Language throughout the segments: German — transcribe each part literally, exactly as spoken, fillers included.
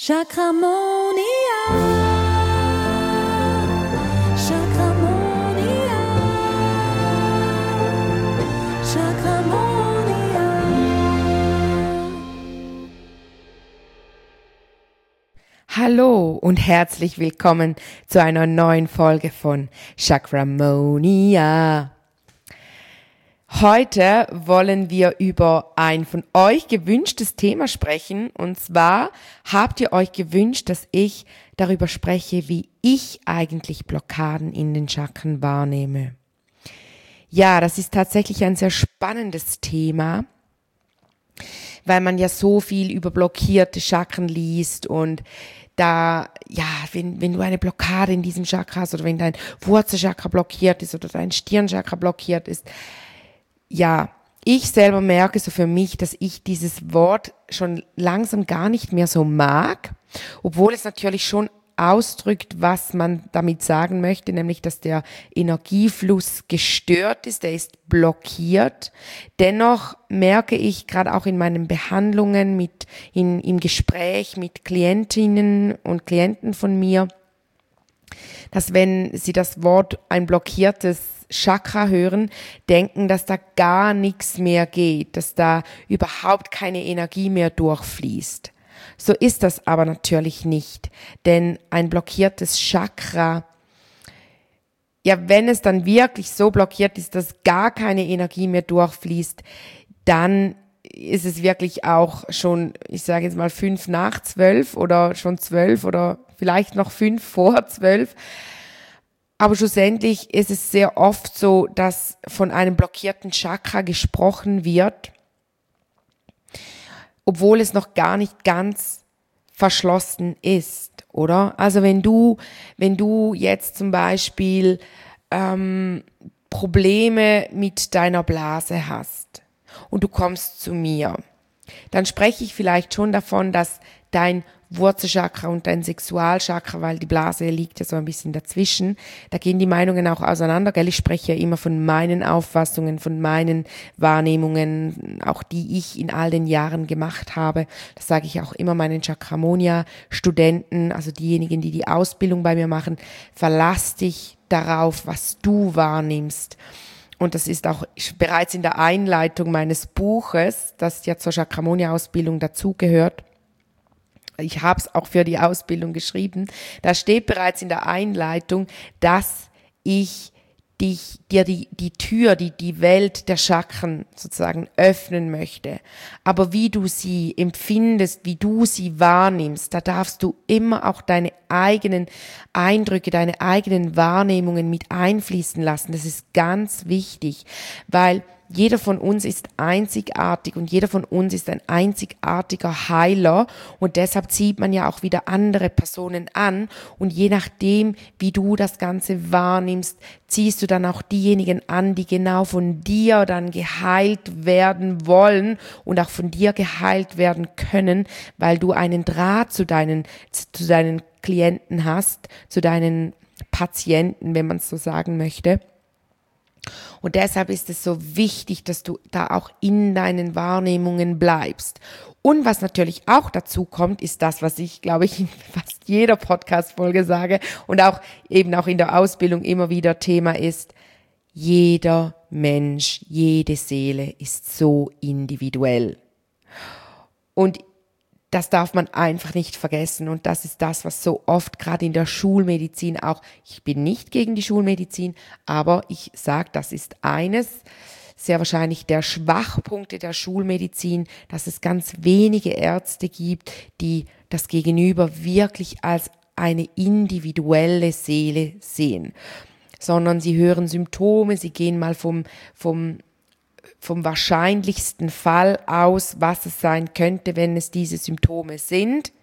Chakramonia. Chakramonia. Chakramonia. Hallo und herzlich willkommen zu einer neuen Folge von Chakramonia. Heute wollen wir über ein von euch gewünschtes Thema sprechen, und zwar habt ihr euch gewünscht, dass ich darüber spreche, wie ich eigentlich Blockaden in den Chakren wahrnehme. Ja, das ist tatsächlich ein sehr spannendes Thema, weil man ja so viel über blockierte Chakren liest und da, ja, wenn, wenn du eine Blockade in diesem Chakra hast oder wenn dein Wurzelchakra blockiert ist oder dein Stirnchakra blockiert ist, ja, ich selber merke so für mich, dass ich dieses Wort schon langsam gar nicht mehr so mag, obwohl es natürlich schon ausdrückt, was man damit sagen möchte, nämlich, dass der Energiefluss gestört ist, der ist blockiert. Dennoch merke ich gerade auch in meinen Behandlungen mit, in, im Gespräch mit Klientinnen und Klienten von mir, dass wenn sie das Wort ein blockiertes Chakra hören, denken, dass da gar nichts mehr geht, dass da überhaupt keine Energie mehr durchfließt. So ist das aber natürlich nicht, denn ein blockiertes Chakra, ja, wenn es dann wirklich so blockiert ist, dass gar keine Energie mehr durchfließt, dann ist es wirklich auch schon, ich sage jetzt mal fünf nach zwölf oder schon zwölf oder vielleicht noch fünf vor zwölf. Aber schlussendlich ist es sehr oft so, dass von einem blockierten Chakra gesprochen wird, obwohl es noch gar nicht ganz verschlossen ist, oder? Also wenn du, wenn du jetzt zum Beispiel ähm, Probleme mit deiner Blase hast und du kommst zu mir, dann spreche ich vielleicht schon davon, dass dein Wurzelchakra und dein Sexualchakra, weil die Blase liegt ja so ein bisschen dazwischen, da gehen die Meinungen auch auseinander, gell? Ich spreche ja immer von meinen Auffassungen, von meinen Wahrnehmungen, auch die ich in all den Jahren gemacht habe. Das sage ich auch immer meinen Chakramonia-Studenten, also diejenigen, die die Ausbildung bei mir machen, verlass dich darauf, was du wahrnimmst. Und das ist auch bereits in der Einleitung meines Buches, das ja zur Chakramonia-Ausbildung dazugehört. Ich habe es auch für die Ausbildung geschrieben. Da steht bereits in der Einleitung, dass ich dich, dir die, die Tür, die, die Welt der Chakren sozusagen öffnen möchte. Aber wie du sie empfindest, wie du sie wahrnimmst, da darfst du immer auch deine eigenen Eindrücke, deine eigenen Wahrnehmungen mit einfließen lassen. Das ist ganz wichtig, weil jeder von uns ist einzigartig und jeder von uns ist ein einzigartiger Heiler, und deshalb zieht man ja auch wieder andere Personen an, und je nachdem, wie du das Ganze wahrnimmst, ziehst du dann auch diejenigen an, die genau von dir dann geheilt werden wollen und auch von dir geheilt werden können, weil du einen Draht zu deinen, zu deinen Klienten hast, zu deinen Patienten, wenn man es so sagen möchte. Und deshalb ist es so wichtig, dass du da auch in deinen Wahrnehmungen bleibst. Und was natürlich auch dazu kommt, ist das, was ich, glaube ich, in fast jeder Podcast-Folge sage und auch eben auch in der Ausbildung immer wieder Thema ist: Jeder Mensch, jede Seele ist so individuell. Und das darf man einfach nicht vergessen, und das ist das, was so oft gerade in der Schulmedizin auch, ich bin nicht gegen die Schulmedizin, aber ich sage, das ist eines, sehr wahrscheinlich der Schwachpunkte der Schulmedizin, dass es ganz wenige Ärzte gibt, die das Gegenüber wirklich als eine individuelle Seele sehen, sondern sie hören Symptome, sie gehen mal vom, vom vom wahrscheinlichsten Fall aus, was es sein könnte, wenn es diese Symptome sind.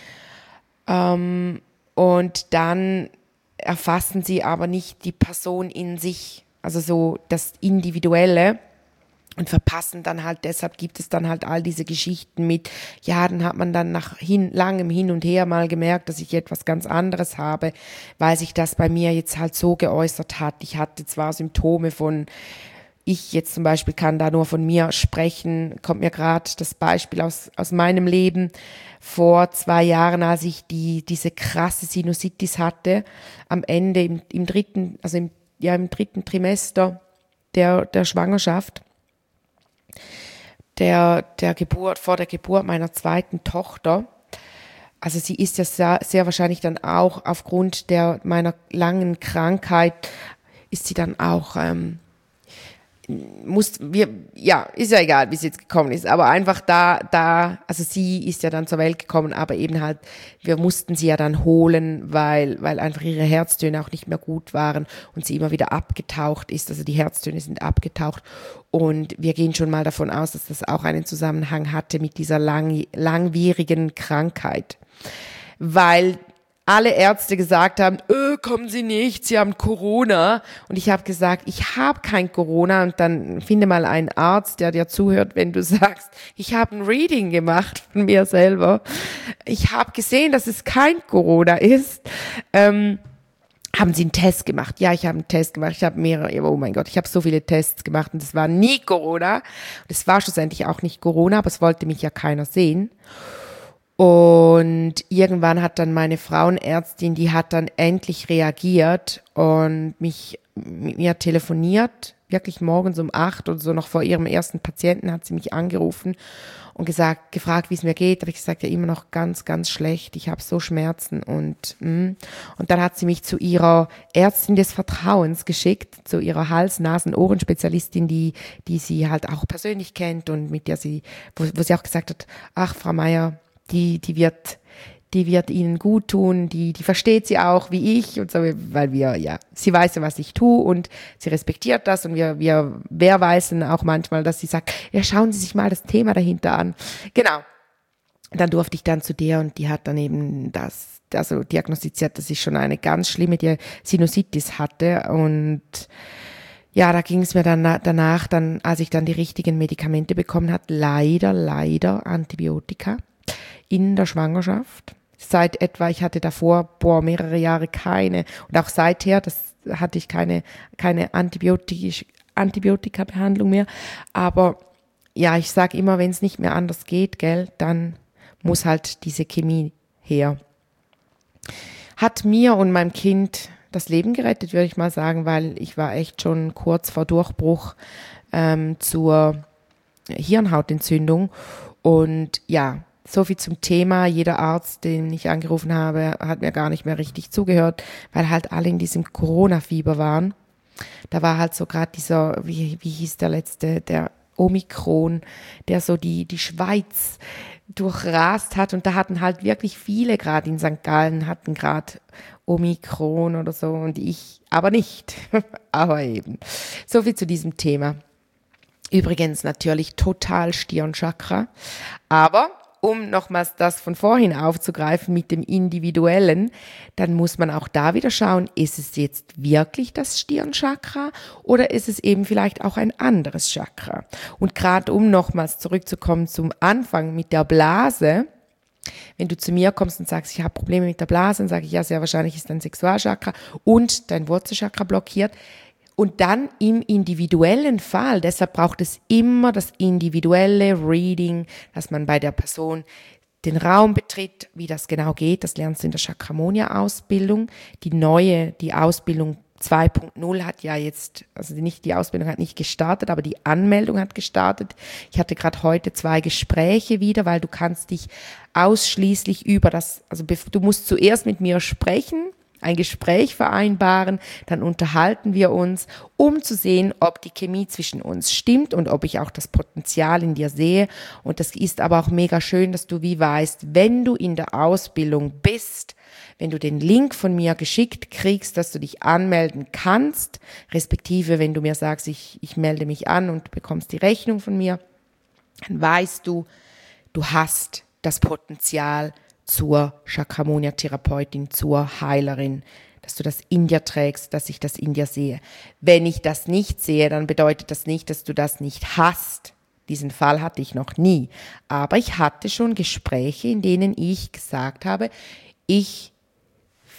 Ähm, und dann erfassen sie aber nicht die Person in sich, also so das Individuelle, und verpassen dann halt, deshalb gibt es dann halt all diese Geschichten mit, ja, dann hat man dann nach hin, langem Hin und Her mal gemerkt, dass ich etwas ganz anderes habe, weil sich das bei mir jetzt halt so geäußert hat. Ich hatte zwar Symptome von ich jetzt zum Beispiel kann da nur von mir sprechen, kommt mir gerade das Beispiel aus, aus meinem Leben vor zwei Jahren, als ich die, diese krasse Sinusitis hatte, am Ende im, im dritten, also im, ja, im dritten Trimester der, der Schwangerschaft, der, der Geburt, vor der Geburt meiner zweiten Tochter. Also sie ist ja sehr, sehr wahrscheinlich dann auch aufgrund der meiner langen Krankheit, ist sie dann auch, ähm, muss, wir, ja, ist ja egal, wie sie jetzt gekommen ist, aber einfach da, da, also sie ist ja dann zur Welt gekommen, aber eben halt, wir mussten sie ja dann holen, weil, weil einfach ihre Herztöne auch nicht mehr gut waren und sie immer wieder abgetaucht ist, also die Herztöne sind abgetaucht und wir gehen schon mal davon aus, dass das auch einen Zusammenhang hatte mit dieser lang, langwierigen Krankheit, weil alle Ärzte gesagt haben, öh, kommen Sie nicht, Sie haben Corona. Und ich habe gesagt, ich habe kein Corona. Und dann finde mal einen Arzt, der dir zuhört, wenn du sagst, ich habe ein Reading gemacht von mir selber. Ich habe gesehen, dass es kein Corona ist. Ähm, haben Sie einen Test gemacht? Ja, ich habe einen Test gemacht. Ich habe mehrere, oh mein Gott, ich habe so viele Tests gemacht und es war nie Corona. Und es war schlussendlich auch nicht Corona, aber es wollte mich ja keiner sehen. Und irgendwann hat dann meine Frauenärztin, die hat dann endlich reagiert und mich mit mir telefoniert, wirklich morgens um acht oder so, noch vor ihrem ersten Patienten hat sie mich angerufen und gesagt, gefragt, wie es mir geht. Da habe ich gesagt, ja immer noch ganz, ganz schlecht, ich habe so Schmerzen und mm. und dann hat sie mich zu ihrer Ärztin des Vertrauens geschickt, zu ihrer Hals-, Nasen-, Ohrenspezialistin, die die sie halt auch persönlich kennt und mit der sie, wo, wo sie auch gesagt hat, ach Frau Meier, die, die wird, die wird ihnen gut tun, die, die versteht sie auch wie ich und so, weil wir, ja, sie weiß ja, was ich tue und sie respektiert das und wir, wir wehrweisen auch manchmal, dass sie sagt, ja, schauen Sie sich mal das Thema dahinter an. Genau. Dann durfte ich dann zu der und die hat dann eben das, also diagnostiziert, dass ich schon eine ganz schlimme Sinusitis hatte und ja, da ging es mir dann danach, dann, als ich dann die richtigen Medikamente bekommen hat, leider, leider Antibiotika in der Schwangerschaft. Seit etwa, ich hatte davor, boah, mehrere Jahre keine, und auch seither, das hatte ich keine, keine Antibiotik, Antibiotika-Behandlung mehr. Aber ja, ich sage immer, wenn es nicht mehr anders geht, gell, dann muss halt diese Chemie her. Hat mir und meinem Kind das Leben gerettet, würde ich mal sagen, weil ich war echt schon kurz vor Durchbruch ähm, zur Hirnhautentzündung. Und ja, so viel zum Thema. Jeder Arzt, den ich angerufen habe, hat mir gar nicht mehr richtig zugehört, weil halt alle in diesem Corona-Fieber waren. Da war halt so gerade dieser, wie, wie hieß der letzte, der Omikron, der so die, die Schweiz durchrast hat. Und da hatten halt wirklich viele, gerade in Sankt Gallen, hatten gerade Omikron oder so und ich aber nicht. Aber eben. So viel zu diesem Thema. Übrigens natürlich total Stirnchakra. Aber um nochmals das von vorhin aufzugreifen mit dem Individuellen, dann muss man auch da wieder schauen, ist es jetzt wirklich das Stirnchakra oder ist es eben vielleicht auch ein anderes Chakra? Und gerade um nochmals zurückzukommen zum Anfang mit der Blase, wenn du zu mir kommst und sagst, ich habe Probleme mit der Blase, dann sage ich, ja, sehr wahrscheinlich ist dein Sexualchakra und dein Wurzelchakra blockiert. Und dann im individuellen Fall, deshalb braucht es immer das individuelle Reading, dass man bei der Person den Raum betritt, wie das genau geht. Das lernst du in der Chakramonia-Ausbildung. Die neue, die Ausbildung zwei Punkt null hat ja jetzt, also nicht die Ausbildung hat nicht gestartet, aber die Anmeldung hat gestartet. Ich hatte gerade heute zwei Gespräche wieder, weil du kannst dich ausschließlich über das, also du musst zuerst mit mir sprechen, ein Gespräch vereinbaren, dann unterhalten wir uns, um zu sehen, ob die Chemie zwischen uns stimmt und ob ich auch das Potenzial in dir sehe. Und das ist aber auch mega schön, dass du wie weißt, wenn du in der Ausbildung bist, wenn du den Link von mir geschickt kriegst, dass du dich anmelden kannst, respektive wenn du mir sagst, ich, ich melde mich an und bekommst die Rechnung von mir, dann weißt du, du hast das Potenzial zur Chakramonia-Therapeutin, zur Heilerin, dass du das in dir trägst, dass ich das in dir sehe. Wenn ich das nicht sehe, dann bedeutet das nicht, dass du das nicht hast. Diesen Fall hatte ich noch nie. Aber ich hatte schon Gespräche, in denen ich gesagt habe, ich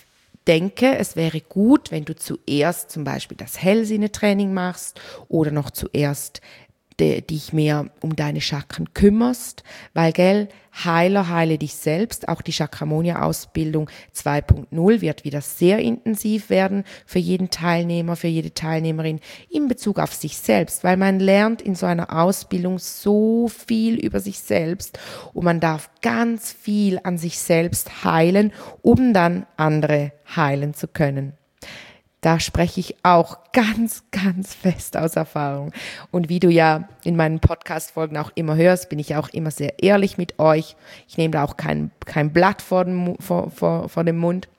denke, es wäre gut, wenn du zuerst zum Beispiel das Hellsinnetraining machst oder noch zuerst de, dich mehr um deine Chakren kümmerst, weil, gell, Heiler, heile dich selbst. Auch die Chakramonia-Ausbildung zwei Punkt null wird wieder sehr intensiv werden für jeden Teilnehmer, für jede Teilnehmerin in Bezug auf sich selbst, weil man lernt in so einer Ausbildung so viel über sich selbst und man darf ganz viel an sich selbst heilen, um dann andere heilen zu können. Da spreche ich auch ganz, ganz fest aus Erfahrung. Und wie du ja in meinen Podcast-Folgen auch immer hörst, bin ich auch immer sehr ehrlich mit euch. Ich nehme da auch kein, kein Blatt vor dem, vor, vor, vor dem Mund,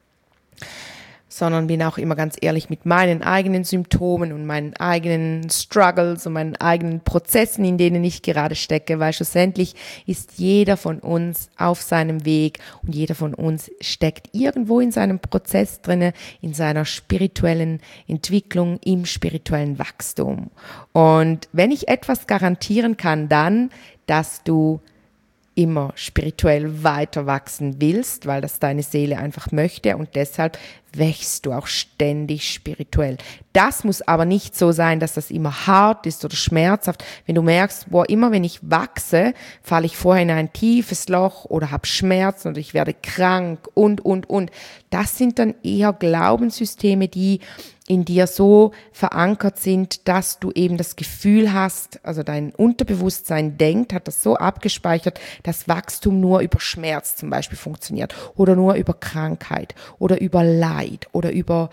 sondern bin auch immer ganz ehrlich mit meinen eigenen Symptomen und meinen eigenen Struggles und meinen eigenen Prozessen, in denen ich gerade stecke, weil schlussendlich ist jeder von uns auf seinem Weg und jeder von uns steckt irgendwo in seinem Prozess drinne, in seiner spirituellen Entwicklung, im spirituellen Wachstum. Und wenn ich etwas garantieren kann, dann, dass du immer spirituell weiter wachsen willst, weil das deine Seele einfach möchte und deshalb wächst du auch ständig spirituell. Das muss aber nicht so sein, dass das immer hart ist oder schmerzhaft. Wenn du merkst, boah, immer wenn ich wachse, falle ich vorher in ein tiefes Loch oder habe Schmerzen oder ich werde krank und, und, und. Das sind dann eher Glaubenssysteme, die in dir so verankert sind, dass du eben das Gefühl hast, also dein Unterbewusstsein denkt, hat das so abgespeichert, dass Wachstum nur über Schmerz zum Beispiel funktioniert oder nur über Krankheit oder über Leid oder über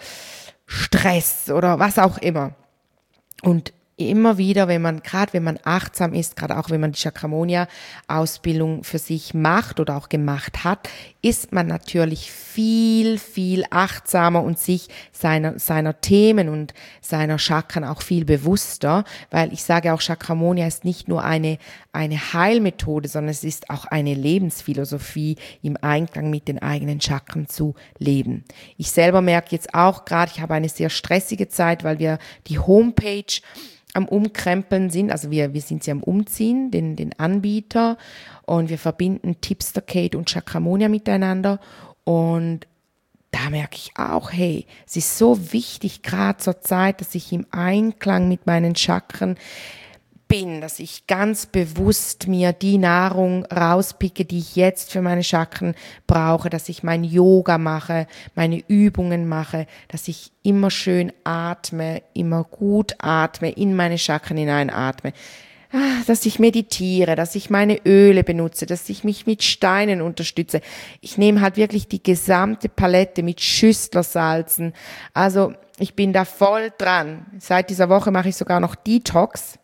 Stress oder was auch immer. Und immer wieder, wenn man, gerade wenn man achtsam ist, gerade auch wenn man die Chakramonia-Ausbildung für sich macht oder auch gemacht hat, ist man natürlich viel, viel achtsamer und sich seiner, seiner Themen und seiner Chakren auch viel bewusster, weil ich sage auch, Chakramonia ist nicht nur eine, eine Heilmethode, sondern es ist auch eine Lebensphilosophie, im Einklang mit den eigenen Chakren zu leben. Ich selber merke jetzt auch gerade, ich habe eine sehr stressige Zeit, weil wir die Homepage am Umkrempeln sind, also wir, wir sind sie am Umziehen, den, den Anbieter, und wir verbinden Tipster Kate und Chakramonia miteinander und da merke ich auch, hey, es ist so wichtig gerade zur Zeit, dass ich im Einklang mit meinen Chakren bin, dass ich ganz bewusst mir die Nahrung rauspicke, die ich jetzt für meine Chakren brauche, dass ich mein Yoga mache, meine Übungen mache, dass ich immer schön atme, immer gut atme, in meine Chakren hineinatme, dass ich meditiere, dass ich meine Öle benutze, dass ich mich mit Steinen unterstütze. Ich nehme halt wirklich die gesamte Palette mit Schüsslersalzen. Also ich bin da voll dran. Seit dieser Woche mache ich sogar noch Detox.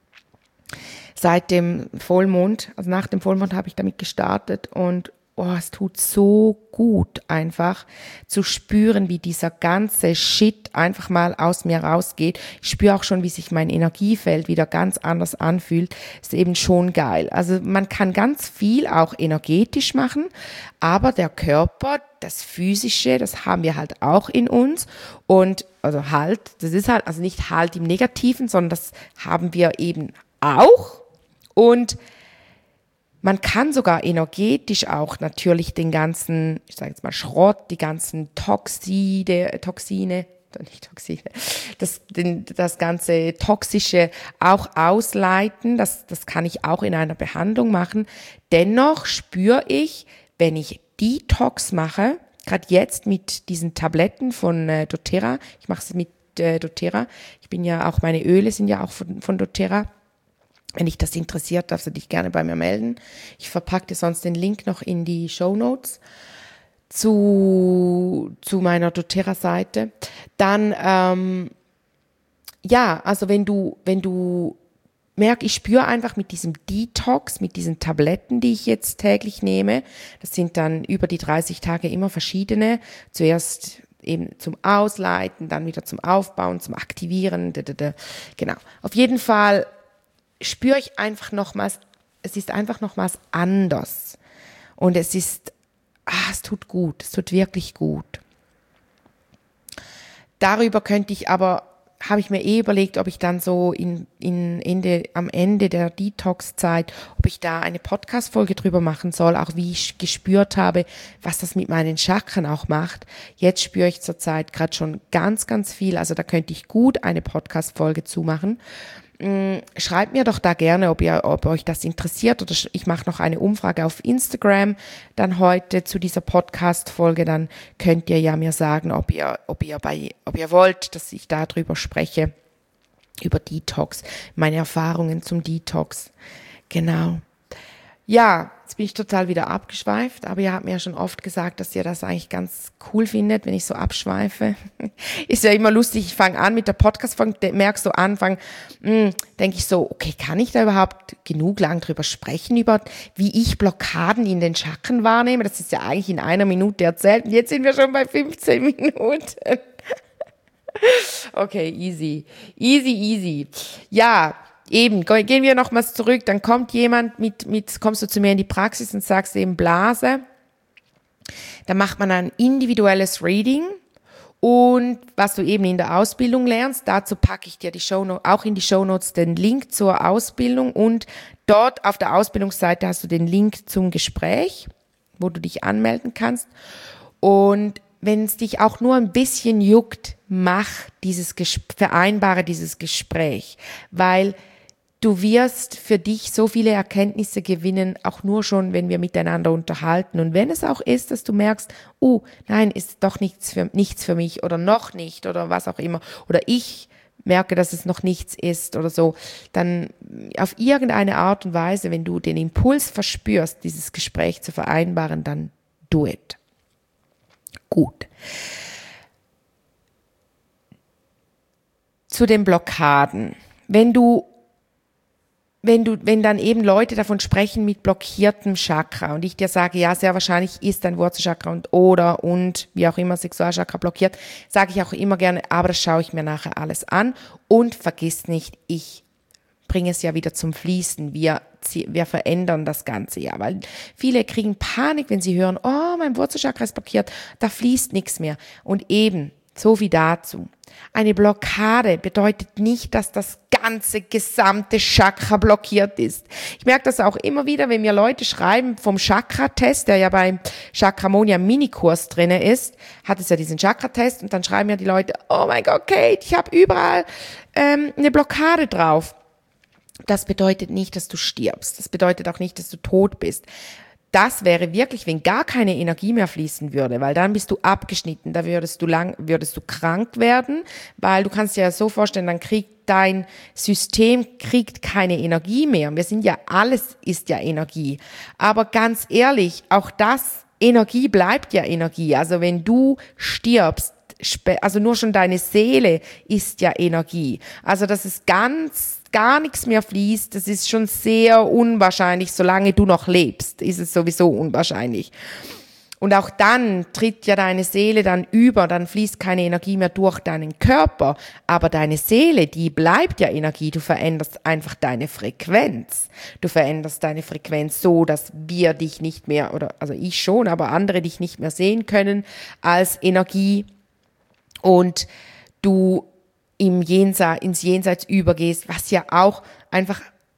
Seit dem Vollmond, also nach dem Vollmond habe ich damit gestartet und oh, es tut so gut einfach zu spüren, wie dieser ganze Shit einfach mal aus mir rausgeht. Ich spüre auch schon, wie sich mein Energiefeld wieder ganz anders anfühlt. Ist eben schon geil. Also man kann ganz viel auch energetisch machen, aber der Körper, das Physische, das haben wir halt auch in uns und also halt, das ist halt, also nicht halt im Negativen, sondern das haben wir eben auch. Und man kann sogar energetisch auch natürlich den ganzen, ich sage jetzt mal Schrott, die ganzen Toxine, Toxine, nicht Toxine, das, den, das ganze Toxische auch ausleiten. Das, das kann ich auch in einer Behandlung machen. Dennoch spüre ich, wenn ich Detox mache, gerade jetzt mit diesen Tabletten von äh, doTERRA, ich mache es mit äh, doTERRA, ich bin ja auch, meine Öle sind ja auch von, von doTERRA. Wenn dich das interessiert, darfst du dich gerne bei mir melden. Ich verpacke dir sonst den Link noch in die Shownotes zu, zu meiner doTERRA-Seite. Dann, ähm, ja, also wenn du, wenn du merkst, ich spüre einfach mit diesem Detox, mit diesen Tabletten, die ich jetzt täglich nehme, das sind dann über die dreißig Tage immer verschiedene, zuerst eben zum Ausleiten, dann wieder zum Aufbauen, zum Aktivieren, da, da, da. Genau. Auf jeden Fall spüre ich einfach nochmals, es ist einfach nochmals anders. Und es ist, ah, es tut gut, es tut wirklich gut. Darüber könnte ich aber habe ich mir eh überlegt, ob ich dann so in, in Ende, am Ende der Detox-Zeit, ob ich da eine Podcast-Folge drüber machen soll, auch wie ich gespürt habe, was das mit meinen Chakren auch macht. Jetzt spüre ich zurzeit gerade schon ganz, ganz viel, also da könnte ich gut eine Podcast-Folge zumachen. Schreibt mir doch da gerne, ob ihr, ob euch das interessiert, oder ich mache noch eine Umfrage auf Instagram dann heute zu dieser Podcast-Folge, dann könnt ihr ja mir sagen, ob ihr, ob ihr bei, ob ihr wollt, dass ich darüber spreche, über Detox, meine Erfahrungen zum Detox. Genau. Ja, jetzt bin ich total wieder abgeschweift, aber ihr habt mir ja schon oft gesagt, dass ihr das eigentlich ganz cool findet, wenn ich so abschweife. Ist ja immer lustig, ich fange an mit der Podcast-Folge, merkst so Anfang, denke ich so, okay, kann ich da überhaupt genug lang drüber sprechen, über wie ich Blockaden in den Chakren wahrnehme? Das ist ja eigentlich in einer Minute erzählt und jetzt sind wir schon bei fünfzehn Minuten. Okay, easy, easy, easy. Ja, eben, gehen wir nochmals zurück, dann kommt jemand mit, mit, kommst du zu mir in die Praxis und sagst eben Blase, dann macht man ein individuelles Reading und was du eben in der Ausbildung lernst, dazu packe ich dir die Shownotes, auch in die Shownotes den Link zur Ausbildung und dort auf der Ausbildungsseite hast du den Link zum Gespräch, wo du dich anmelden kannst und wenn es dich auch nur ein bisschen juckt, mach dieses, vereinbare dieses Gespräch, weil du wirst für dich so viele Erkenntnisse gewinnen, auch nur schon, wenn wir miteinander unterhalten. Und wenn es auch ist, dass du merkst, oh, nein, ist doch nichts für, nichts für mich oder noch nicht oder was auch immer. Oder ich merke, dass es noch nichts ist oder so. Dann auf irgendeine Art und Weise, wenn du den Impuls verspürst, dieses Gespräch zu vereinbaren, dann do it. Gut. Zu den Blockaden. Wenn du Wenn du, wenn dann eben Leute davon sprechen mit blockiertem Chakra und ich dir sage, ja, sehr wahrscheinlich ist dein Wurzelchakra und oder und wie auch immer Sexualchakra blockiert, sage ich auch immer gerne, aber das schaue ich mir nachher alles an und vergiss nicht, ich bringe es ja wieder zum Fließen. Wir, wir verändern das Ganze ja, weil viele kriegen Panik, wenn sie hören, oh, mein Wurzelchakra ist blockiert, da fließt nichts mehr. Und eben, so wie dazu. Eine Blockade bedeutet nicht, dass das ganze gesamte Chakra blockiert ist. Ich merke das auch immer wieder, wenn mir Leute schreiben vom Chakra-Test, der ja beim Chakramonia Minikurs drinne ist, hat es ja diesen Chakra-Test und dann schreiben mir die Leute, oh mein Gott, Kate, ich habe überall ähm, eine Blockade drauf. Das bedeutet nicht, dass du stirbst. Das bedeutet auch nicht, dass du tot bist. Das wäre wirklich, wenn gar keine Energie mehr fließen würde, weil dann bist du abgeschnitten, da würdest du lang, würdest du krank werden, weil du kannst dir ja so vorstellen, dann kriegt dein System kriegt keine Energie mehr. Wir sind ja, alles ist ja Energie. Aber ganz ehrlich, auch das, Energie bleibt ja Energie. Also wenn du stirbst, also nur schon deine Seele ist ja Energie. Also das ist ganz gar nichts mehr fließt, das ist schon sehr unwahrscheinlich, solange du noch lebst, ist es sowieso unwahrscheinlich. Und auch dann tritt ja deine Seele dann über, dann fließt keine Energie mehr durch deinen Körper, aber deine Seele, die bleibt ja Energie, du veränderst einfach deine Frequenz. Du veränderst deine Frequenz so, dass wir dich nicht mehr, oder also ich schon, aber andere dich nicht mehr sehen können als Energie und du im Jenseits, ins Jenseits übergehst, was ja auch einfach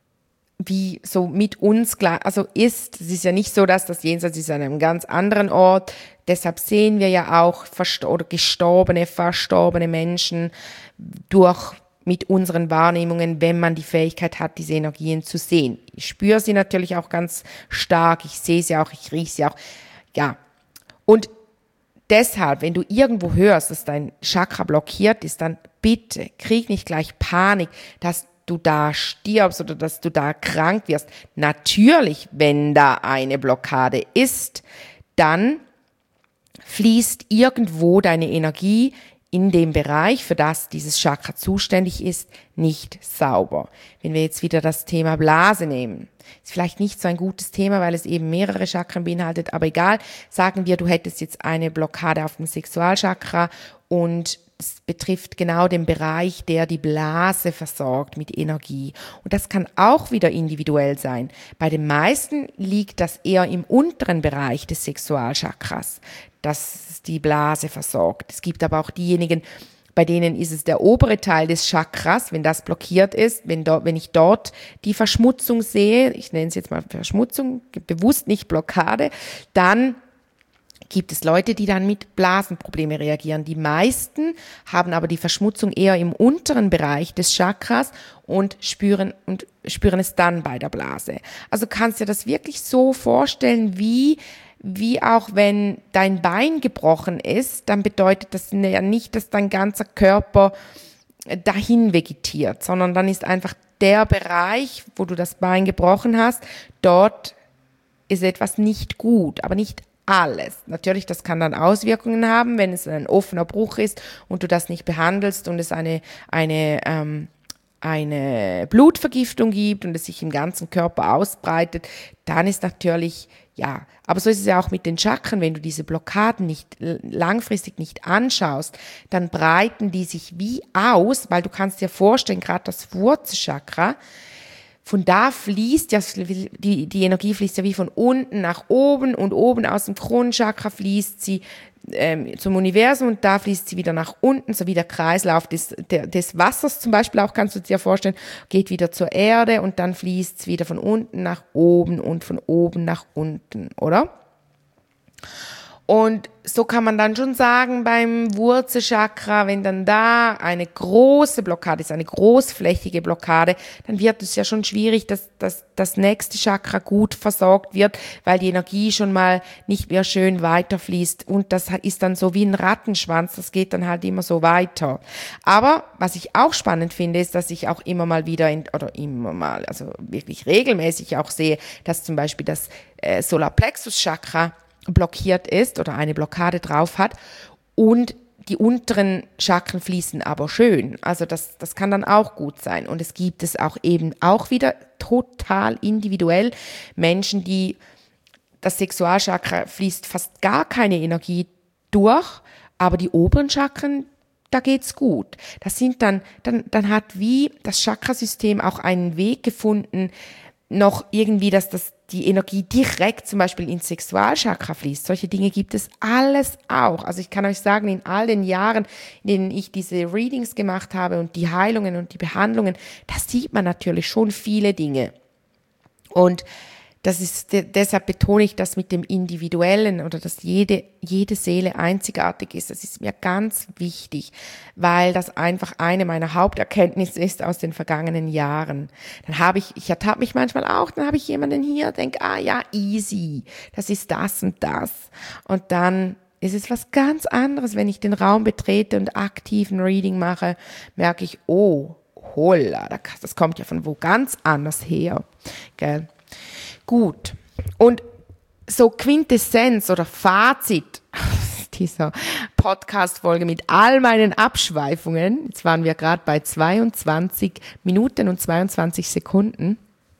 wie so mit uns klar, also ist, es ist ja nicht so, dass das Jenseits ist an einem ganz anderen Ort, deshalb sehen wir ja auch versto- oder gestorbene, verstorbene Menschen durch mit unseren Wahrnehmungen, wenn man die Fähigkeit hat, diese Energien zu sehen. Ich spüre sie natürlich auch ganz stark, ich sehe sie auch, ich rieche sie auch, ja. Und deshalb, wenn du irgendwo hörst, dass dein Chakra blockiert ist, dann bitte krieg nicht gleich Panik, dass du da stirbst oder dass du da krank wirst. Natürlich, wenn da eine Blockade ist, dann fließt irgendwo deine Energie in dem Bereich, für das dieses Chakra zuständig ist, nicht sauber. Wenn wir jetzt wieder das Thema Blase nehmen, ist vielleicht nicht so ein gutes Thema, weil es eben mehrere Chakren beinhaltet, aber egal, sagen wir, du hättest jetzt eine Blockade auf dem Sexualchakra und es betrifft genau den Bereich, der die Blase versorgt mit Energie. Und das kann auch wieder individuell sein. Bei den meisten liegt das eher im unteren Bereich des Sexualchakras, dass die Blase versorgt. Es gibt aber auch diejenigen, Bei denen ist es der obere Teil des Chakras, wenn das blockiert ist, wenn, dort, wenn ich dort die Verschmutzung sehe, ich nenne es jetzt mal Verschmutzung, bewusst nicht Blockade, dann gibt es Leute, die dann mit Blasenproblemen reagieren. Die meisten haben aber die Verschmutzung eher im unteren Bereich des Chakras und spüren, und spüren es dann bei der Blase. Also kannst du dir das wirklich so vorstellen, wie Wie auch wenn dein Bein gebrochen ist, dann bedeutet das ja nicht, dass dein ganzer Körper dahin vegetiert, sondern dann ist einfach der Bereich, wo du das Bein gebrochen hast, dort ist etwas nicht gut, aber nicht alles. Natürlich, das kann dann Auswirkungen haben, wenn es ein offener Bruch ist und du das nicht behandelst und es eine, eine, ähm, eine Blutvergiftung gibt und es sich im ganzen Körper ausbreitet, dann ist natürlich, ja, aber so ist es ja auch mit den Chakren, wenn du diese Blockaden nicht langfristig nicht anschaust, dann breiten die sich wie aus, weil du kannst dir vorstellen, gerade das Wurzelchakra, von da fließt ja, die, die Energie fließt ja wie von unten nach oben und oben aus dem Kronenchakra fließt sie ähm, zum Universum und da fließt sie wieder nach unten, so wie der Kreislauf des, der, des Wassers zum Beispiel auch, kannst du dir vorstellen, geht wieder zur Erde und dann fließt es wieder von unten nach oben und von oben nach unten, oder? Und so kann man dann schon sagen, beim Wurzelchakra, wenn dann da eine große Blockade ist, eine großflächige Blockade, dann wird es ja schon schwierig, dass, dass das nächste Chakra gut versorgt wird, weil die Energie schon mal nicht mehr schön weiterfließt. Und das ist dann so wie ein Rattenschwanz, das geht dann halt immer so weiter. Aber was ich auch spannend finde, ist, dass ich auch immer mal wieder, in, oder immer mal, also wirklich regelmäßig auch sehe, dass zum Beispiel das äh, Solarplexus-Chakra blockiert ist oder eine Blockade drauf hat und die unteren Chakren fließen aber schön. Also das, das kann dann auch gut sein. Und es gibt es auch eben auch wieder total individuell Menschen, die das Sexualchakra fließt fast gar keine Energie durch, aber die oberen Chakren, da geht's gut. Das sind dann, dann, dann hat wie das Chakrasystem auch einen Weg gefunden, noch irgendwie, dass das die Energie direkt zum Beispiel ins Sexualchakra fließt. Solche Dinge gibt es alles auch. Also ich kann euch sagen, in all den Jahren, in denen ich diese Readings gemacht habe und die Heilungen und die Behandlungen, da sieht man natürlich schon viele Dinge. Und das ist, deshalb betone ich das mit dem Individuellen oder dass jede, jede Seele einzigartig ist. Das ist mir ganz wichtig, weil das einfach eine meiner Haupterkenntnisse ist aus den vergangenen Jahren. Dann habe ich, ich ertappe mich manchmal auch, dann habe ich jemanden hier, denke, ah ja, easy, das ist das und das. Und dann ist es was ganz anderes, wenn ich den Raum betrete und aktiven Reading mache, merke ich, oh, holla, das kommt ja von wo ganz anders her, gell? Gut, und so Quintessenz oder Fazit dieser Podcast-Folge mit all meinen Abschweifungen, jetzt waren wir gerade bei zweiundzwanzig Minuten und zweiundzwanzig Sekunden,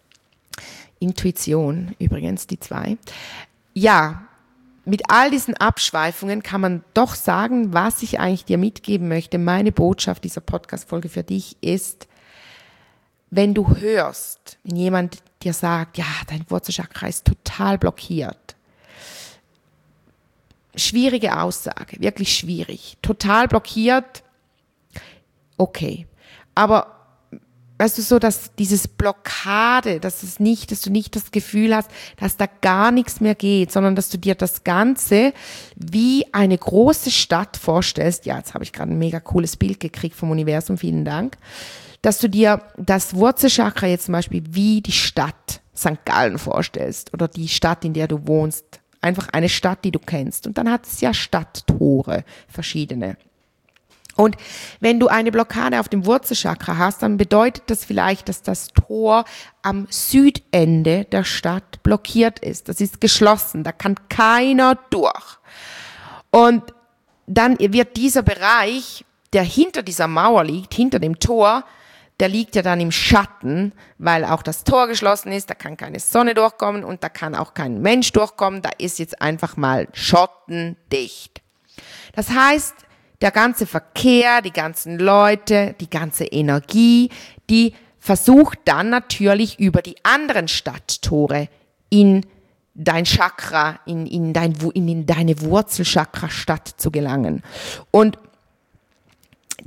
Intuition übrigens, die zwei, ja, mit all diesen Abschweifungen kann man doch sagen, was ich eigentlich dir mitgeben möchte. Meine Botschaft dieser Podcast-Folge für dich ist, wenn du hörst, wenn jemand dir sagt, ja, dein Wurzelchakra ist total blockiert. Schwierige Aussage, wirklich schwierig. Total blockiert, okay. Aber weißt du so, dass dieses Blockade, dass es nicht, dass du nicht das Gefühl hast, dass da gar nichts mehr geht, sondern dass du dir das Ganze wie eine große Stadt vorstellst. Ja, jetzt habe ich gerade ein mega cooles Bild gekriegt vom Universum, vielen Dank. Dass du dir das Wurzelchakra jetzt zum Beispiel wie die Stadt Sankt Gallen vorstellst oder die Stadt, in der du wohnst. Einfach eine Stadt, die du kennst. Und dann hat es ja Stadttore, verschiedene. Und wenn du eine Blockade auf dem Wurzelchakra hast, dann bedeutet das vielleicht, dass das Tor am Südende der Stadt blockiert ist. Das ist geschlossen, da kann keiner durch. Und dann wird dieser Bereich, der hinter dieser Mauer liegt, hinter dem Tor, der liegt ja dann im Schatten, weil auch das Tor geschlossen ist, da kann keine Sonne durchkommen und da kann auch kein Mensch durchkommen, da ist jetzt einfach mal schottendicht. Das heißt, der ganze Verkehr, die ganzen Leute, die ganze Energie, die versucht dann natürlich über die anderen Stadttore in dein Chakra, in, in, dein, in, in deine Wurzelchakra-Stadt zu gelangen. Und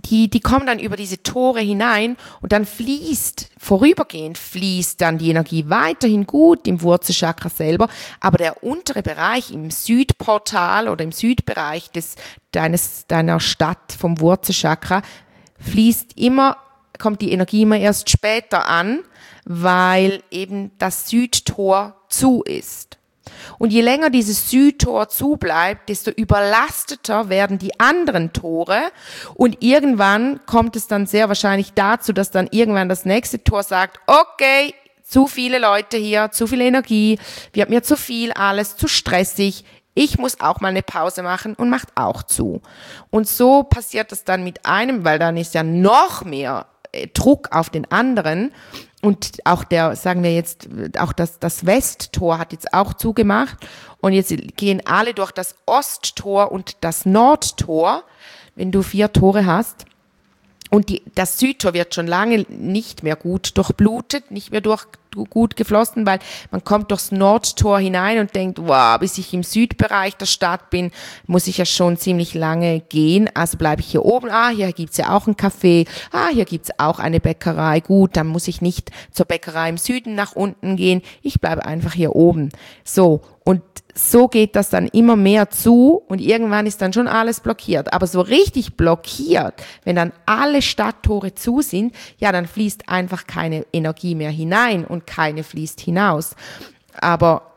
die, die kommen dann über diese Tore hinein und dann fließt, vorübergehend fließt dann die Energie weiterhin gut im Wurzelchakra selber, aber der untere Bereich im Südportal oder im Südbereich des, deines, deiner Stadt vom Wurzelchakra fließt immer, kommt die Energie immer erst später an, weil eben das Südtor zu ist. Und je länger dieses Südtor zu bleibt, desto überlasteter werden die anderen Tore und irgendwann kommt es dann sehr wahrscheinlich dazu, dass dann irgendwann das nächste Tor sagt, okay, zu viele Leute hier, zu viel Energie, wir haben mir zu viel, alles zu stressig, ich muss auch mal eine Pause machen und macht auch zu. Und so passiert das dann mit einem, weil dann ist ja noch mehr Druck auf den anderen. Und auch der, sagen wir jetzt, auch das, das Westtor hat jetzt auch zugemacht. Und jetzt gehen alle durch das Osttor und das Nordtor, wenn du vier Tore hast. Und die, das Südtor wird schon lange nicht mehr gut durchblutet, nicht mehr durch, gut geflossen, weil man kommt durchs Nordtor hinein und denkt, wow, bis ich im Südbereich der Stadt bin, muss ich ja schon ziemlich lange gehen. Also bleibe ich hier oben. Ah, hier gibt's ja auch ein Café. Ah, hier gibt's auch eine Bäckerei. Gut, dann muss ich nicht zur Bäckerei im Süden nach unten gehen. Ich bleibe einfach hier oben. So, und so geht das dann immer mehr zu und irgendwann ist dann schon alles blockiert. Aber so richtig blockiert, wenn dann alle Stadttore zu sind, ja, dann fließt einfach keine Energie mehr hinein und keine fließt hinaus. Aber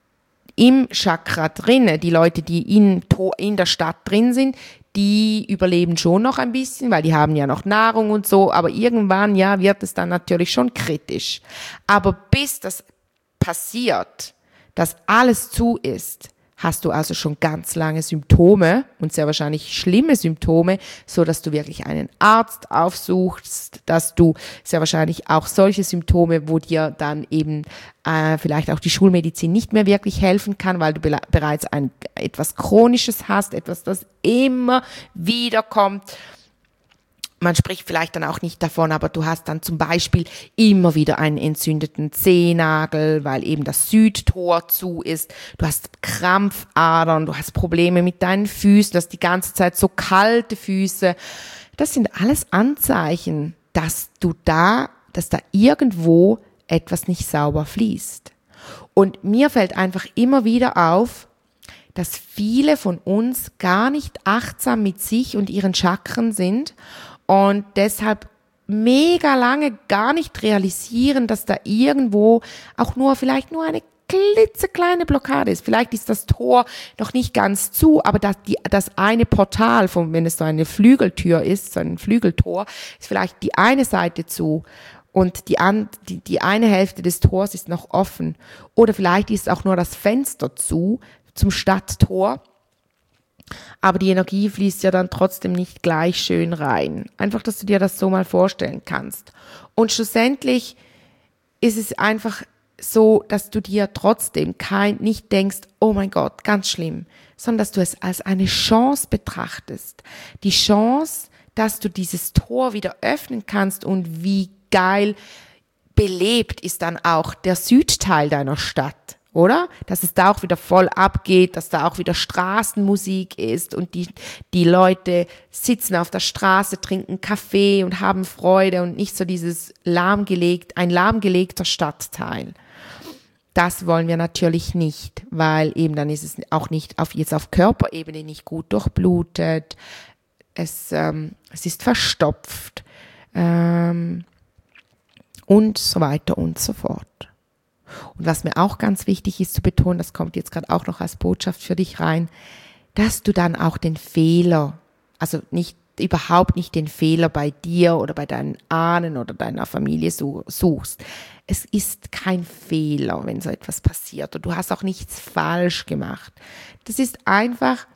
im Chakra drinne, die Leute, die in, in der Stadt drin sind, die überleben schon noch ein bisschen, weil die haben ja noch Nahrung und so, aber irgendwann, ja, wird es dann natürlich schon kritisch. Aber bis das passiert, dass alles zu ist, hast du also schon ganz lange Symptome und sehr wahrscheinlich schlimme Symptome, so dass du wirklich einen Arzt aufsuchst, dass du sehr wahrscheinlich auch solche Symptome, wo dir dann eben äh, vielleicht auch die Schulmedizin nicht mehr wirklich helfen kann, weil du be- bereits ein etwas Chronisches hast, etwas, das immer wieder kommt. Man spricht vielleicht dann auch nicht davon, aber du hast dann zum Beispiel immer wieder einen entzündeten Zehennagel, weil eben das Südtor zu ist. Du hast Krampfadern, du hast Probleme mit deinen Füßen, du hast die ganze Zeit so kalte Füße. Das sind alles Anzeichen, dass du da, dass da irgendwo etwas nicht sauber fließt. Und mir fällt einfach immer wieder auf, dass viele von uns gar nicht achtsam mit sich und ihren Chakren sind und deshalb mega lange gar nicht realisieren, dass da irgendwo auch nur vielleicht nur eine klitzekleine Blockade ist. Vielleicht ist das Tor noch nicht ganz zu, aber das, die, das eine Portal, von, wenn es so eine Flügeltür ist, so ein Flügeltor, ist vielleicht die eine Seite zu und die, an, die, die eine Hälfte des Tors ist noch offen. Oder vielleicht ist auch nur das Fenster zu zum Stadttor. Aber die Energie fließt ja dann trotzdem nicht gleich schön rein. Einfach, dass du dir das so mal vorstellen kannst. Und schlussendlich ist es einfach so, dass du dir trotzdem kein, nicht denkst, oh mein Gott, ganz schlimm, sondern dass du es als eine Chance betrachtest. Die Chance, dass du dieses Tor wieder öffnen kannst und wie geil belebt ist dann auch der Südteil deiner Stadt. Oder? Dass es da auch wieder voll abgeht, dass da auch wieder Straßenmusik ist und die, die Leute sitzen auf der Straße, trinken Kaffee und haben Freude und nicht so dieses lahmgelegt, ein lahmgelegter Stadtteil. Das wollen wir natürlich nicht, weil eben dann ist es auch nicht auf, jetzt auf Körperebene nicht gut durchblutet, es, ähm, es ist verstopft, ähm, und so weiter und so fort. Und was mir auch ganz wichtig ist zu betonen, das kommt jetzt gerade auch noch als Botschaft für dich rein, dass du dann auch den Fehler, also nicht überhaupt nicht den Fehler bei dir oder bei deinen Ahnen oder deiner Familie suchst. Es ist kein Fehler, wenn so etwas passiert und du hast auch nichts falsch gemacht. Das ist einfach,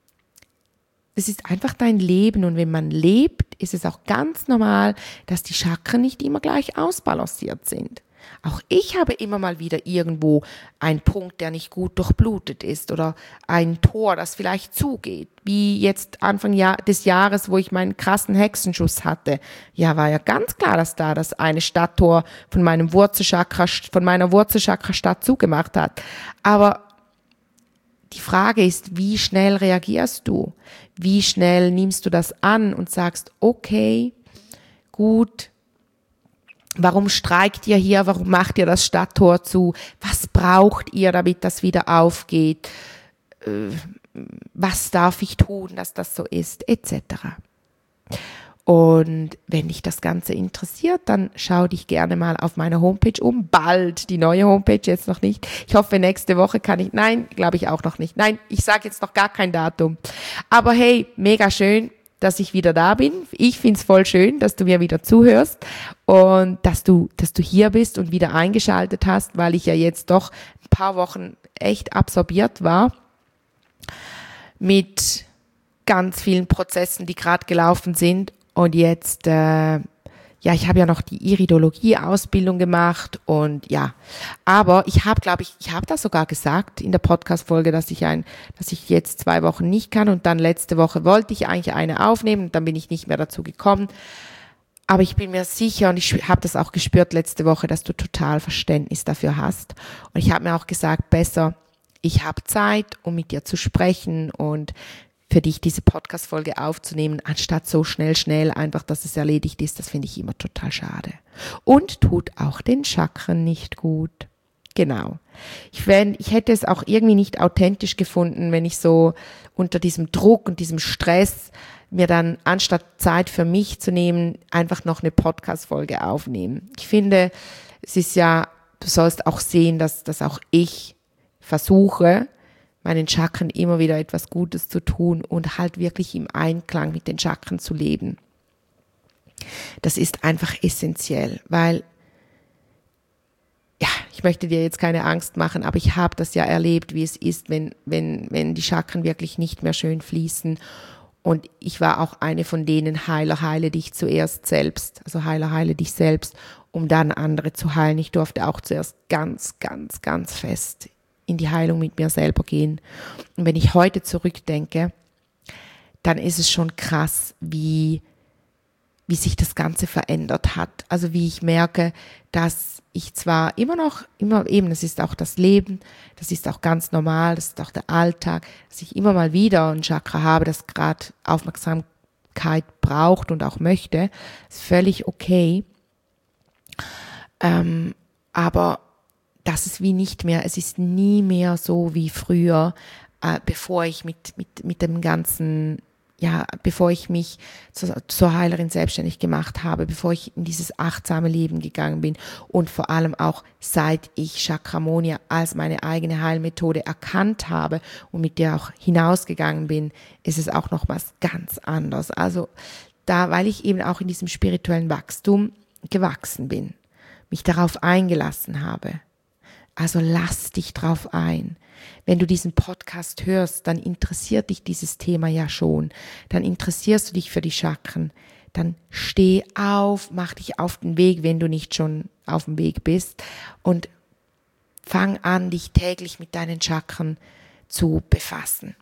das ist einfach dein Leben und wenn man lebt, ist es auch ganz normal, dass die Chakren nicht immer gleich ausbalanciert sind. Auch ich habe immer mal wieder irgendwo einen Punkt, der nicht gut durchblutet ist oder ein Tor, das vielleicht zugeht. Wie jetzt Anfang des Jahres, wo ich meinen krassen Hexenschuss hatte. Ja, war ja ganz klar, dass da das eine Stadttor von meinem Wurzelchakra, von meiner Wurzelchakra-Stadt zugemacht hat. Aber die Frage ist, wie schnell reagierst du? Wie schnell nimmst du das an und sagst, okay, gut, warum streikt ihr hier? Warum macht ihr das Stadttor zu? Was braucht ihr, damit das wieder aufgeht? Was darf ich tun, dass das so ist? Etc. Und wenn dich das Ganze interessiert, dann schau dich gerne mal auf meiner Homepage um. Bald die neue Homepage, jetzt noch nicht. Ich hoffe, nächste Woche kann ich, nein, glaube ich auch noch nicht. Nein, ich sage jetzt noch gar kein Datum. Aber hey, mega schön, dass ich wieder da bin. Ich find's voll schön, dass du mir wieder zuhörst und dass du, dass du hier bist und wieder eingeschaltet hast, weil ich ja jetzt doch ein paar Wochen echt absorbiert war mit ganz vielen Prozessen, die gerade gelaufen sind. Und jetzt, äh, ja, ich habe ja noch die Iridologie-Ausbildung gemacht und ja, aber ich habe, glaube ich, ich habe das sogar gesagt in der Podcast-Folge, dass ich ein, dass ich jetzt zwei Wochen nicht kann und dann letzte Woche wollte ich eigentlich eine aufnehmen und dann bin ich nicht mehr dazu gekommen. Aber ich bin mir sicher und ich habe das auch gespürt letzte Woche, dass du total Verständnis dafür hast. Und ich habe mir auch gesagt, besser, ich habe Zeit, um mit dir zu sprechen und für dich diese Podcast-Folge aufzunehmen, anstatt so schnell, schnell einfach, dass es erledigt ist. Das finde ich immer total schade. Und tut auch den Chakren nicht gut. Genau. Ich, wenn, ich hätte es auch irgendwie nicht authentisch gefunden, wenn ich so unter diesem Druck und diesem Stress mir dann, anstatt Zeit für mich zu nehmen, einfach noch eine Podcast-Folge aufnehmen. Ich finde, es ist ja, du sollst auch sehen, dass, dass auch ich versuche, meinen Chakren immer wieder etwas Gutes zu tun und halt wirklich im Einklang mit den Chakren zu leben. Das ist einfach essentiell, weil, ja, ich möchte dir jetzt keine Angst machen, aber ich habe das ja erlebt, wie es ist, wenn, wenn, wenn die Chakren wirklich nicht mehr schön fließen. Und ich war auch eine von denen, Heiler, heile dich zuerst selbst, also Heiler, heile dich selbst, um dann andere zu heilen. Ich durfte auch zuerst ganz, ganz, ganz fest in die Heilung mit mir selber gehen. Und wenn ich heute zurückdenke, dann ist es schon krass, wie, wie sich das Ganze verändert hat. Also wie ich merke, dass ich zwar immer noch, immer eben, das ist auch das Leben, das ist auch ganz normal, das ist auch der Alltag, dass ich immer mal wieder ein Chakra habe, das gerade Aufmerksamkeit braucht und auch möchte, ist völlig okay. Ähm, aber das ist wie nicht mehr, es ist nie mehr so wie früher, äh, bevor ich mit, mit, mit dem ganzen, ja, bevor ich mich zur, zur Heilerin selbstständig gemacht habe, bevor ich in dieses achtsame Leben gegangen bin und vor allem auch seit ich Chakramonia als meine eigene Heilmethode erkannt habe und mit der auch hinausgegangen bin, ist es auch noch was ganz anderes. Also da, weil ich eben auch in diesem spirituellen Wachstum gewachsen bin, mich darauf eingelassen habe. Also lass dich drauf ein. Wenn du diesen Podcast hörst, dann interessiert dich dieses Thema ja schon. Dann interessierst du dich für die Chakren. Dann steh auf, mach dich auf den Weg, wenn du nicht schon auf dem Weg bist. Und fang an, dich täglich mit deinen Chakren zu befassen.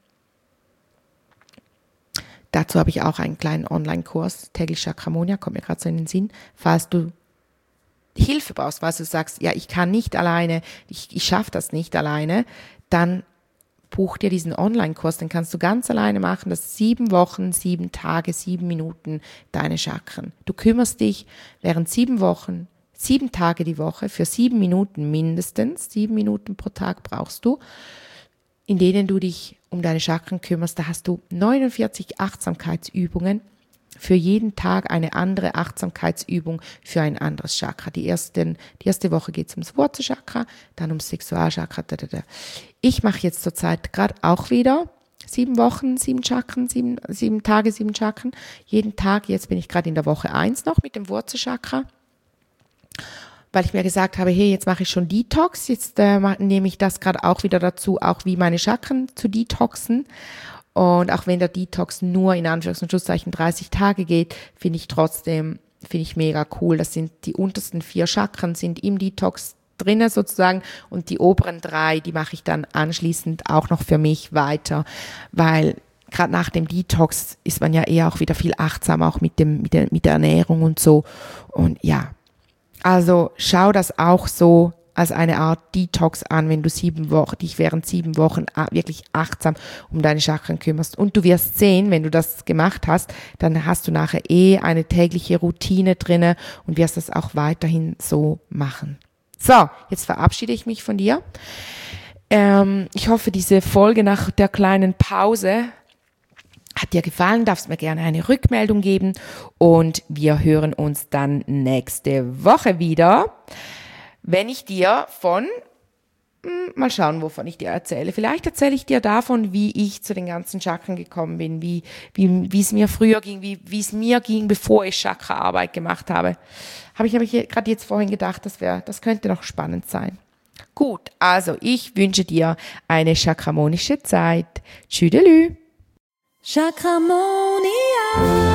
Dazu habe ich auch einen kleinen Online-Kurs, täglich Chakramonia, kommt mir gerade so in den Sinn, falls du Hilfe brauchst, weil du sagst, ja, ich kann nicht alleine, ich, ich schaffe das nicht alleine, dann buch dir diesen Online-Kurs, den kannst du ganz alleine machen, das ist sieben Wochen, sieben Tage, sieben Minuten deine Chakren. Du kümmerst dich während sieben Wochen, sieben Tage die Woche, für sieben Minuten mindestens, sieben Minuten pro Tag brauchst du, in denen du dich um deine Chakren kümmerst. Da hast du neunundvierzig Achtsamkeitsübungen, für jeden Tag eine andere Achtsamkeitsübung für ein anderes Chakra. Die, ersten, die erste Woche geht es ums Wurzelchakra, dann ums Sexualchakra. Da, da, da. Ich mache jetzt zurzeit gerade auch wieder sieben Wochen, sieben Chakren, sieben, sieben Tage, sieben Chakren. Jeden Tag, jetzt bin ich gerade in der Woche eins noch mit dem Wurzelchakra, weil ich mir gesagt habe, hey, jetzt mache ich schon Detox, jetzt äh, nehme ich das gerade auch wieder dazu, auch wie meine Chakren zu detoxen. Und auch wenn der Detox nur in Anführungs- und Schlusszeichen dreißig Tage geht, finde ich trotzdem, finde ich mega cool. Das sind die untersten vier Chakren sind im Detox drinnen sozusagen und die oberen drei, die mache ich dann anschließend auch noch für mich weiter, weil gerade nach dem Detox ist man ja eher auch wieder viel achtsamer, auch mit dem, mit der, mit der Ernährung und so. Und ja, also schau das auch so, als eine Art Detox an, wenn du sieben Wochen, dich während sieben Wochen wirklich achtsam um deine Chakren kümmerst. Und du wirst sehen, wenn du das gemacht hast, dann hast du nachher eh eine tägliche Routine drinne und wirst das auch weiterhin so machen. So, jetzt verabschiede ich mich von dir. Ähm, ich hoffe, diese Folge nach der kleinen Pause hat dir gefallen, darfst mir gerne eine Rückmeldung geben und wir hören uns dann nächste Woche wieder, wenn ich dir von, mal schauen, wovon ich dir erzähle. Vielleicht erzähle ich dir davon, wie ich zu den ganzen Chakren gekommen bin, wie, wie, wie es mir früher ging, wie, wie es mir ging, bevor ich Chakraarbeit gemacht habe. Habe ich nämlich gerade jetzt vorhin gedacht, das wäre, das könnte noch spannend sein. Gut, also ich wünsche dir eine chakramonische Zeit. Tschüdelü. Chakramonia.